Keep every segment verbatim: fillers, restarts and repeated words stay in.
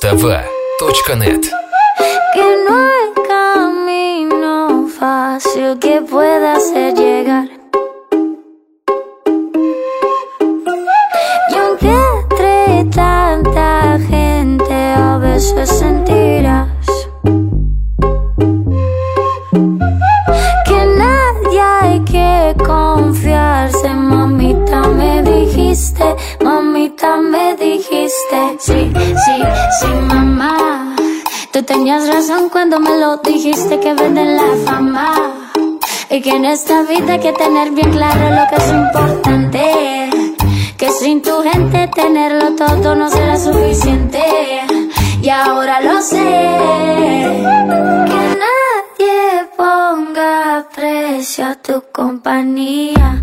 Мустава точка нет. Que no hay camino fácil que pueda hacer llegar. Y aunque entre tanta gente a veces sentirás que nadie hay que confiarse, mamita me dijiste, mamita me dijiste. Sí, sí, sí, mamá, tú tenías razón cuando me lo dijiste, que venden la fama y que en esta vida hay que tener bien claro lo que es importante, que sin tu gente tenerlo todo no será suficiente. Y ahora lo sé, que nadie ponga precio a tu compañía.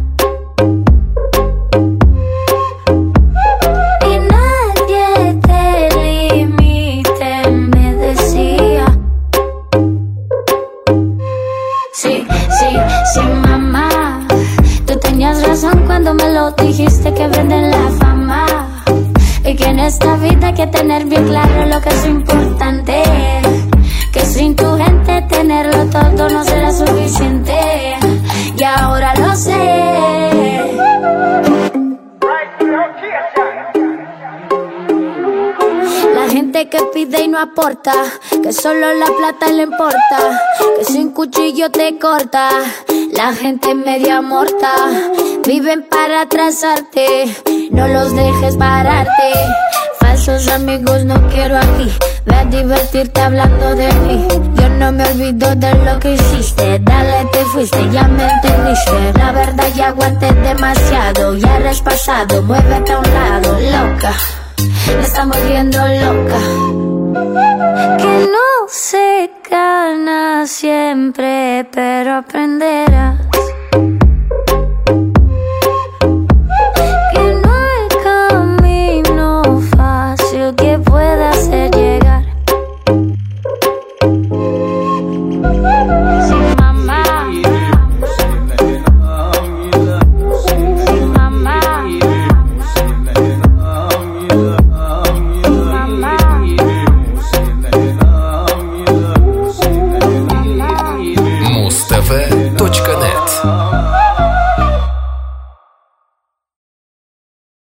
Sí, sí, sí, mamá, tú tenías razón cuando me lo dijiste, que venden la fama y que en esta vida hay que tener bien claro lo que es importante, que sin tu gente tenerlo todo no será suficiente. Y ahora lo sé. La gente que pide y no aporta, que solo la plata le importa, que sin cuchillo te corta. La gente media morta, viven para atrasarte, no los dejes pararte. Falsos amigos no quiero aquí, ve a divertirte hablando de mí. Yo no me olvido de lo que hiciste, dale te fuiste, ya me entendiste. La verdad ya aguanté demasiado, ya eres pasado, muévete a un lado, loca. Me estamos viendo loca. Que no se gana siempre, pero aprenderás